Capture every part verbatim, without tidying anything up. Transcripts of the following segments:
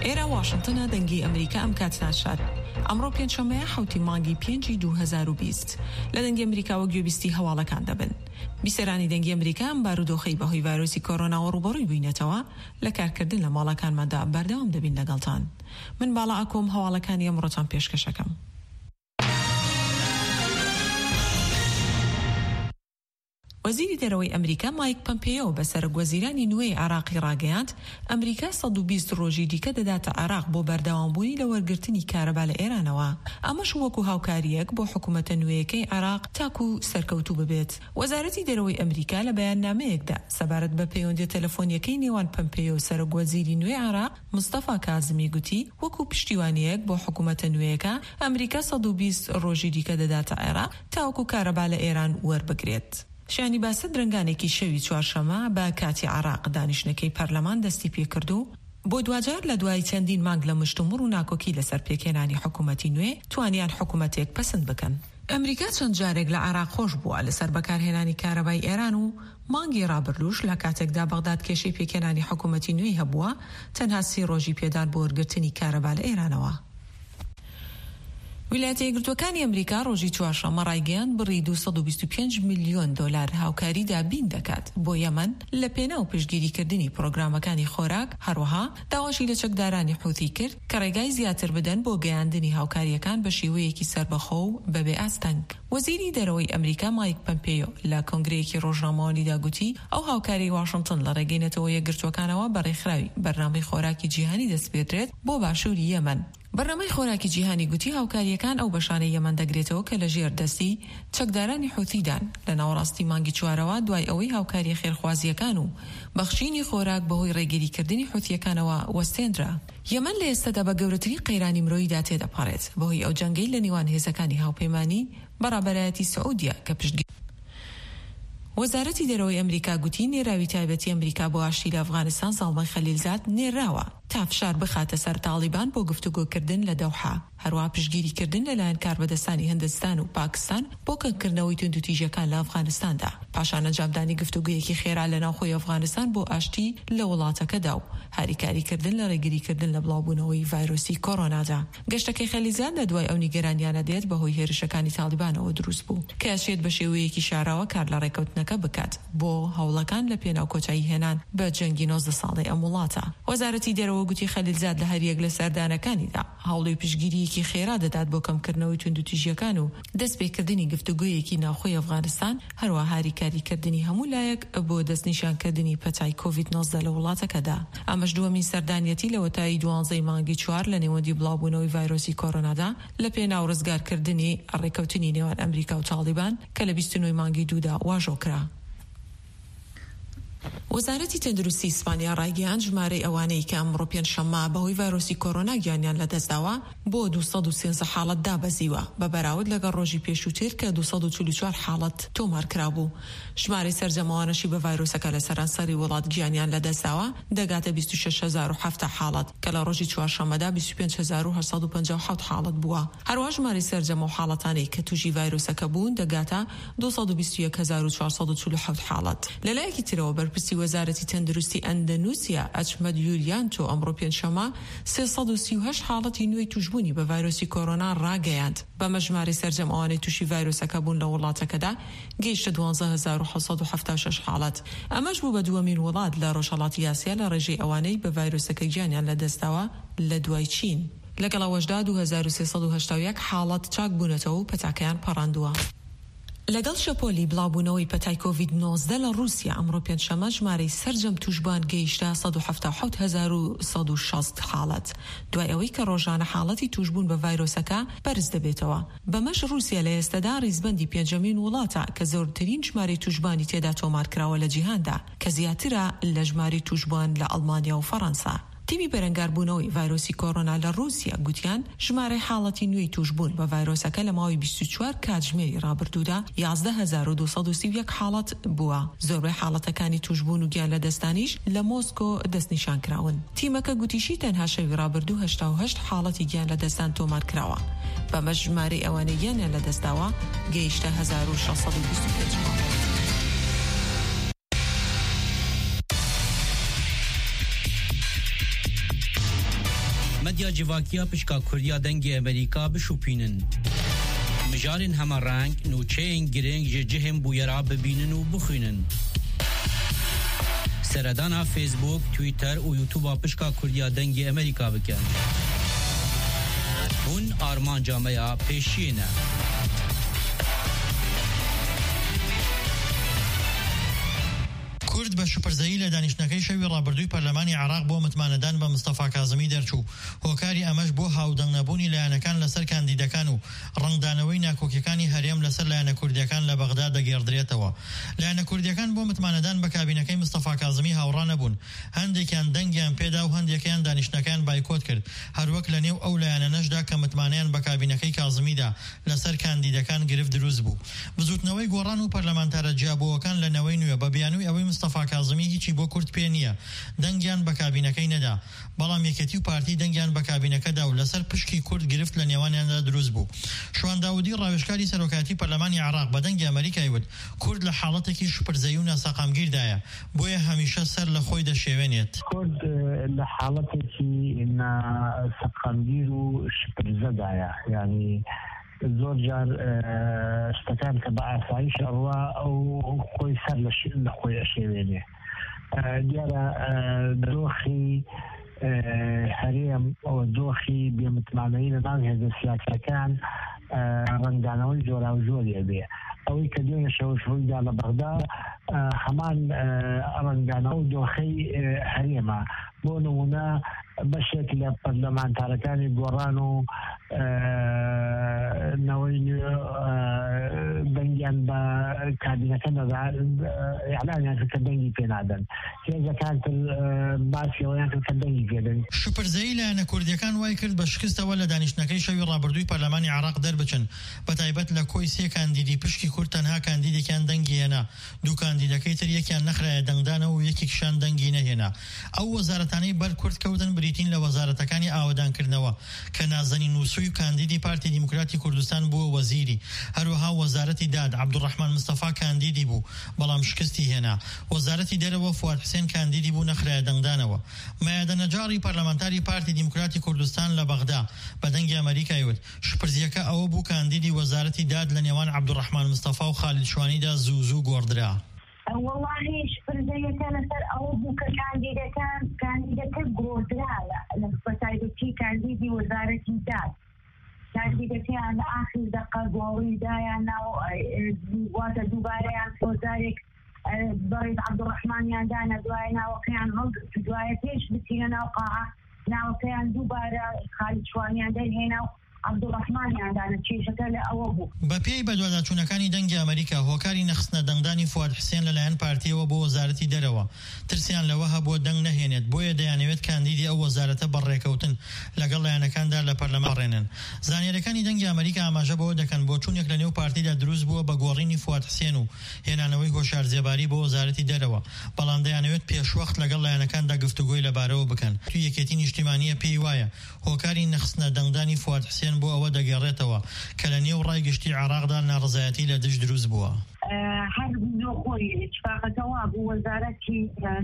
ئێرە واشنگتنە دەنگی ئەمریکا ئەم کاتناشات ئەمڕۆ پێنجشەممەیە حوتی مانگی پێنجی دوو هەزار و بیست لە دەنگی ئەمریکاوە گوێبیستی هەواڵەکان دەبن. بیسەرانی دەنگی ئەمریکا ئەم بارودۆخەی بەهۆی ڤایرۆسی کۆڕۆناوە ڕوبەڕووی بووینەتەوە لە کارکردن لە ماڵەکانماندا بەردەوام دەبین لەگەڵتان. من باڵا ئەکۆم هەواڵەکانی ئەمڕۆتان پێشکەشەکەم. وەزیری دەرەوەی ئەمریکا مایک پۆمپێۆ بە سەرۆکوەزیرانی نوێی عێراقی ڕاگەیاند ئەمریکا سەد و بیست ڕۆژی دیکە دەداتە عێراق بۆ بەردەوامبوونی لە وەرگرتنی کارەبا لە ئێرانەوە. ئەمەش وەکو هاوکاریەک بۆ حکوومەتە نوێیەکەی عێراق تاکو سەرکەوتوو ببێت. وەزارەتی دەرەوەی ئەمریکا لە بەیاننامەیەکدا سەبارەت بە پەیوەندی تەلەفۆنیەکەی نێوان پۆمپێۆ و سەرۆکوەزیری نوێی عێراق مستەفا کازمی گوتی وەکو پشتیوانیەک بۆ حکوومەتە نوێیەکە ئەمریکا سەد و بیست ڕۆژی دیکە دەداتە عێراق تاکو کارەبا لە ئێران وەربگرێت. شانی باسە درنگانێکی شەوی چوارشەمە بە کاتی عێراق دانیشتنەکەی پەرلەمان دەستی پێکردو بۆ دوجار لە دوای چەندین مانگ لە مشتومڕ و ناکۆکی لەسەر پێکێنانی حکوومەتی نوێ توانیان حکوومەتێک پەسەند بکەن. ئەمریکا چەند جارێک لە عێراق خۆش بووە لەسەر بەکارهێنانی کارەبای ئێران و مانگی ڕابردووش لە کاتێکدا بەغداد کێشەی پێکێنانی حکوومەتی نوێی هەبووە تەنها سی ڕۆژی پێدان بۆ وەرگرتنی کارەبا لە ئێرانەوە. ویلایەتە یەکگرتووەکانی ئەمریکا ڕۆژی چوارشەممە ڕایگەیاند بڕی دووسەد و بیست و پێنج میلیۆن دۆلار هاوکاری دابین دەکات بۆ یەمەن لە پێناو پشتگیریکردنی پرۆگرامەکانی خۆراک. هەروەها داواشی لە چەکدارانی حوتی کرد کە ڕێگای زیاتر بدەن بۆ گەیاندنی هاوکاریەکان بە شێوەیەکی سربەخۆ و بەبێ ئاستەنگ. وەزیری دەرەوەی ئەمریکا مایک پۆمپێۆ لە کۆنگرەیەکی ڕۆژنامەوەنیدا گوتی ئەو هاوکاری واشنگتن لە ڕێگەینەتەوە یەکگرتووەکانەوە بەڕێکخراوی بەرنامەی خۆراکی جیهانی دەست پێدرێت بۆ باشووری یەمەن. بەرنامەی خۆراکی جیهانی گوتی هاوکاریەکان ئەو بەشانەی یەمەن دەگرێتەوە کە لە ژێر دەستی چەکدارانی حوتیدان لە ناوەڕاستی مانگی چوارەوە دوای ئەوەی هاوکاری خێرخوازیەکان و بەخشینی خۆراک بەهۆی ڕێگیریکردنی حوتیەکانەوە وەستێنرا. یەمەن لە ئێستادا بە گەورەترین قەیرانی مرۆییدا تێدەپەڕێت بەهۆی ئەو جەنگەی لە نێوان هێزەکانی هاوپەیمانی بەڕابەرایەتی سعودیە کە پشتگیر. وەزارەتی دەرەوەی ئەمریکا گوتی نێراوی تایبەتی ئەمریکا بۆ ئاشتی لە ئەفغانستان ساڵمای خەلیلزاد نێراوە تا فشار بخاتە سەر تاڵیبان بۆ گفتوگۆکردن لە دەوحا. هەروە پشتگیریکردن لەلایەن کاربەدەستانی هیندستان و پاکستان بۆ کەمکردنەوەی توندوتیژەکان لە ئەفغانستاندا پاشان ئەنجامدانی گفتوگویەکی خێرا لە ناوخۆی ئەفغانستان بۆ ئاشتی لە وڵاتەکەدا و هاریکاریکردن لە ڕێگریکردن لە بڵاوبوونەوەی ڤایرۆسی کۆڕۆنادا. گەشتەکەی خەلیلزاد لە دوای ئەو نیگەرانیانە دێت بەهۆی هێرشەکانی تاڵیبانەوە دروست بوو کە ئەچێت بە شێوەیەکی شاراوە کار لە ڕێکەوتنەکە بکات بۆ هەوڵەکان لە پێناو کۆچایی هێنان بە جەنگی نۆزدە ساڵەی ئەم وڵاتە. وەزارەتی دەرەوە گوتی خەلیلزاد لە هەریەک لە سەردانەکانیدا هەوڵی پشتگیریەکی خێرا دەدات بۆ کەمکردنەوەی توندوتیژیەکان و دەستپێکردنی گفتوگویەکی ناوخۆی ئەفغانستان هەروە هاریکاریکردنی هەموو لایەک بۆ دەستنیشانکردنی پەتای کۆڤید نۆزدە لە وڵاتەکەدا. ئەمەش دووەمین سەردانیەتی لە وەتایی دوانزەی مانگی چوار لە نێوەندی بڵاوبوونەوەی ڤایرۆسی کۆڕۆنادا لە پێناو ڕزگارکردنی ڕێکەوتنی نێوان ئەمریکا و تاڵیبان کە لە بیست و نۆی مانگی دوودا واژۆکرا. وەزارەتی تەندروستی ئیسپانیا ڕایگەیاند ژمارەی ئەوانەی کە ئەمڕۆ پێنجشەممە بەهۆی ڤایرۆسی کۆڕۆنا گیانیان لەدەستداوە بۆ دووسەد و سێنزە حاڵەت دابەزیوە بە بەراورد لەگەڵ ڕۆژی پێشووتر کە دووسەد و چل و چوار حاڵەت تۆمارکرا بوو. ژمارەی سەرجەمەوانەشی بە ڤایرۆسەکە لە سەرانسەری وڵات گیانیان لەدەستداوە دەگاتە بیست و شەش هەزار و هەفتە حاڵەت کە لە ڕۆژی چوارشەممەدا بیست و پێنج هەزار و هەشت سەد و پەنجا و حەوت حاڵەت بووە. هەروە ژمارەی سەرجەمە و حاڵەتانەی کە تووشی ڤایرۆسەکە بوون دەگاتە دووسەد و بیست و یەک هەزار و چوارسەد و چل و حەوت حاڵەت. لەلایەکی ترەوە بەرپرسی وەزارەتی تەندروستی ئەندەنوسیا ئەچمەد یوریانتۆ ئەمڕۆ پێنجشەممە سێسەد و سی و هەشت حاڵەتی نوێی توشبوونی بە ڤایرۆسی کۆڕۆنا ڕاگەیاند. بەمە ژمارەی سەرجەمەوانەی تووشی ڤایرۆسەکە بوون لە وڵاتەکەدا گەیشتە دوانزە هەزار و حەوت سەد و هەفتاد و شەش حاڵەت. ئەمەش بوو بە دووەمین وڵات لە ڕۆژهەڵاتی ئاسیا لە ڕێژەی ئەوانەی بە ڤایرۆسەکە گیانیان لەدەستداوە لە دوای چین. لەگەڵ ئەوەشدا دوو هەزار و سێسەد و هەشتا و یەک حاڵەت چاک بوونەتەوە و پەتاکەیان پەڕاندووە. لەگەڵ شەپۆلی بڵاوبوونەوەی پەتای کۆڤید نۆزدە لە رووسیا ئەمڕۆ پێنجشەممە ژمارەی سەرجەم توشبان گەیشتە سەد و هەفتاد و حەوت هەزار و سەد و شەست حاڵەت دوای ئەوەی کە ڕۆژانە حاڵەتی توشبوون بە ڤایرۆسەکە بەرز دەبێتەوە. بەمەش رووسیا لە ئێستادا ڕیزبەندی پێنجەمین وڵاتە کە زۆرترین ژمارەی توشبانی تێدا تۆمارکراوە لە جیهاندا کە زیاترە لە ژمارەی توشبان لە ئەڵمانیا و فەڕەنسا. تیمی بەرەنگاربوونەوەی ڤایرۆسی کۆڕۆنا لە رووسیا گوتیان ژمارەی حاڵەتی نوێی توشبوون بە ڤایرۆسەکە لە ماوەی بیست و چوار کاتژمێری ڕابردوودا یازدە هەزار و دووسەد و سی و یەک حاڵەت بووە. زۆربەی حاڵەتەکانی توشبوون و گیان لە دەستانیش لە مۆسکۆ دەستنیشان کراون. تیمەکە گوتیشی تەنها شەوی ڕابردوو هەشتا و هەشت حاڵەتی گیان لە دەستان تۆمار کراوە. بەمە ژمارەی ئەوانەی گیانیان لە دەستداوە گەیشتە هەزار و شەش سەد و بیست و پێنج حاڵەت. مدیا جواکیا پشکا کردیا دنگی امریکا بشوپینن مجارن همه رنگ نوچه گرنگ جهم بویرا ببینن و بخوینن سردانا فیسبوک تویتر و یوتیوب پشکا کردیا دنگی امریکا بکن هون آرمان جامعه پیشینه کورد بە شوپرزایی لە دانیشتنەکەی شەوی ڕابردووی پەرلەمانی عێراق بۆ متمانەدان بە مستەفا کازمی دەرچوو. هۆکاری ئەمەش بۆ هاودەنگ نەبوونی لایەنەکان لەسەر کاندیدەکان و ڕەنگدانەوەی ناکۆکیەکانی هەرێم لەسەر لایەنە کوردیەکان لە بەغدا دەگێڕدرێتەوە. لایەنە کوردیەکان بۆ متمانەدان بە کابینەکەی مستەفا کازمی هاوڕا نەبوون. هەندێکیان دەنگیان پێدا و هەندێکیان دانیشتنەکان بایکۆت کرد. هەروەک لە نێو ئەو لایەنەشدا کە متمانەیان بە کابینەکەی کازمیدا لەسەر کاندیدەکان گرفت دروست بوو. بزوتنەوەی گۆڕان و پەرلەمانتارە جیابۆوەکان لە نەوەی نوێ بە بیانووی ئەوەی مستەفا کازمی هیچی بۆ کورد پێ نییە. دەنگیان بە کابینەکەی نەدا. بەڵام یەکێتی و پارتی دەنگیان بە کابینەکەدا و لەسەر پشکی کورد گرفت لە نێوانیاندا دروست بوو. شوان داودی ڕاوێژکاری سەرۆکاتی پەرلەمانی عێراق بە دەنگی ئەمریکای وت کورد لە حاڵەتێکی شوپرزەیی و ناسەقامگیردایە بۆیە هەمیشە سەر لە خۆی دەشێوێنێت. کورد لە حاڵەتێکی ناسەقامگیر و شوپرزەدایە، یعنی زۆر جار شتەکان کە بە ئاسایش ئەڕوا ئەو خۆی سەر لە خۆی ئەشێوێنێ. دیارە دۆخی هەرێم ئەوە دۆخی بێمتمانەیی لە ناو هێزە سیاسەکان ڕەنگدانەوەی جۆرا و جۆرێ بێ. ئەوەی کە دوێنێ شەوش ڕوویدا لە بەغدا هەمان ڕەنگدانەوە و دۆخەی هەرێمە. بۆ نمونە بەشێک لە پەرلەمانتارەکانی گۆڕان و نەوەی نوێ دەنگیان بە کابینەکە ئیعلانیان کرد کە دەنگی پێ نادەن. هێزەکان تر باسی ئەوەیان کرد کە دەنگی پێدەن. شوپرزەیی لایەنە کوردیەکان وای کرد بە شکستەوە لە دانیشتنەکەی شەوی ڕابردووی پەرلەمانی عێراق دەربچن. بەتایبەت لە کۆی سێ کاندیدی پشکی کورد تەنها کاندیدێکیان دەنگی هێنا. دوو کاندیدەکەی تر یەکیان نەخرایە دەنگدانەوە و یەکێکیشان دەنگی نەهێنا. ئەو وەزارەتانەی بەر کورد کەوتن بریتین لە وەزارەتەکانی ئاوەدانکردنەوە کە نازەنین نووسوی و کاندیدی پارتی دیموکراتی کوردستان بووە وەزیری. هەروەها وەزارەتی داد عەبدوڕەحمان مستەفا کاندیدی بوو بەڵام شکستی هێنا. وەزارەتی دەرەوە فواد حسێن کاندیدی بوو نەخرایە دەنگدانەوە. مایەدە نەجاری پەرلەمانتاری پارتی دیموکراتی کوردستان لە بەغدا بە دەنگی ئەمریکای وت شپرزیەکە ئەوە بوو کاندیدی وەزارەتی داد لە نێوان عەبدوڕەحمان مستەفا و خالید شوانیدا زوو زوو گۆڕدرا. والله شپرزەیەکە لەسەر ئەوە بوو کە کاندیدەکان کاندیدەکە گۆڕدرا لە تایبەتی کاندیدی وەزارەتی داد. کاندیدەکەیان لە ئاخر دەقە گۆڕیدایان ناو واتە دووبارەیان وەزارێک بەڕێز عەبدوڕەحمانیان دانا دوایە ناوەکەیان هەڵگرت دوایە پێش بچینە ناو قاعە ناوەکەیان دووبارە خالید شوانیان دەرهێنا و عەبدوڕەحمانیان دانا کێشەکە لە ئەوە بوو. بە پێی بەدواداچوونەکانی دەنگی ئەمریکا هۆکاری نەخستنە دەنگدانی فواد حسێن لەلایەن پارتیەوە بۆ وەزارەتی دەرەوە ترسیان لەوە هەبووە دەنگ نەهێنێت بۆیە دەیانەوێت کاندیدی ئەو وەزارەتە بەڕێکەوتن لەگەڵ لایەنەکاندا لە پەرلەمان ڕێنن. زانیاریەکانی دەنگی ئەمریکا ئاماژە بەوە دەکەن بۆ چوونێک لە نێو پارتیدا دروست بووە بە گۆڕینی فواد حسێن و هێنانەوەی هۆشارجێباری بۆ وەزارەتی دەرەوە بەڵام دەیانەوێت پێشوەخت لەگەڵ لایەنەکاندا گفتوگۆی لەبارەوە بکەن. تو یەکێتی نیشتیمانیە پێی وایە هۆکاری نەخستنە دەنگدانی فواد حسێن بۆ ئەوە دەگەڕێتەوە کە لە نێو ڕای گشتی عێراقدا ناڕزایەتی لە دژ دروست بووە. هەر خۆی اتفاقەتەوە بوو وەزارەتی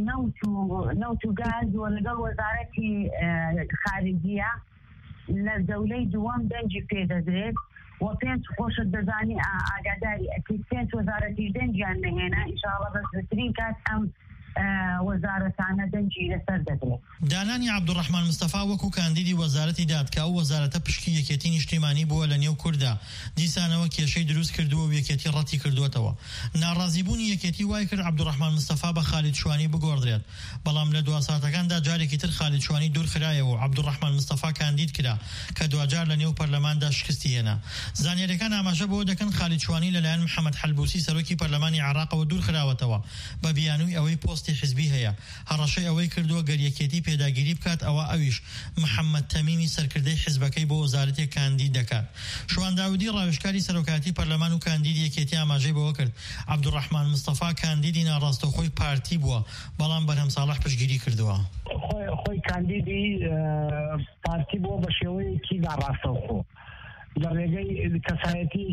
نەوت و گاز و لەگەڵ وەزارەتی خارجیە لە دەولەی دووەم دەنگی پێدەدرێت و پێنج خۆشت دەزانی ئاگاداری ئەکەیت پێنج وەزارەتی دەنگیان نەهێنا ئینشاڵڵا بەزترین کات ئەم وەزارەتانە دەنگی لەسەر دەدرێت. دانانی عەبدوڕەحمان مستەفا وەکو کاندیدی وەزارەتی داد کە ئەو وەزارەتە پشکی یەکێتی نیشتیمانی بووە لە نێو کووردا دیسانەوە کێشەی دروست کردووە و یەکێتی ڕەتی کردووەتەوە. ناڕازیبوونی یەکێتی وای کرد عەبدوڕەحمان مستەفا بە خالید شوانی بگۆڕدرێت بەڵام لە دواساتەکاندا جارێکی تر خالید شوانی دوور خرایەوە و عەبدوڕەحمان مستەفا کاندید کرا کە دوجار لە نێو پەرلەماندا شکستی هێنا. زانیاریەکان ئاماژە بەوە دەکەن خالید شوانی لەلایەن محەممەد حەلبوسی سەرۆکی پەرلەمانی عێراقەوە دوور خراوەتەوە بە بیانووی ئەوەی پۆستی حزبی هەیە. هەڕەشەی ئەوەی کردووە گەریەکێتی پێداگیری بکات ئەوە ئەویش محەممەد تەمیمی سەرکردەی حزبەکەی بۆ وەزارەتی کاندید دەکات. شوان داودی ڕاوێژکاری سەرۆکاتی پەرلەمان و کاندیدی یەکێتی ئاماژەی بەوە کرد عەبدوڕەحمان مستەفا کاندیدی ناڕاستەوخۆی پارتی بووە بەڵام بەرهەم ساڵح پشتگیری کردووە. خۆی کاندیدی پارتی بووە بە شێوەیەکی ناڕاستەوخۆ لە ڕێگەی کەسایەتی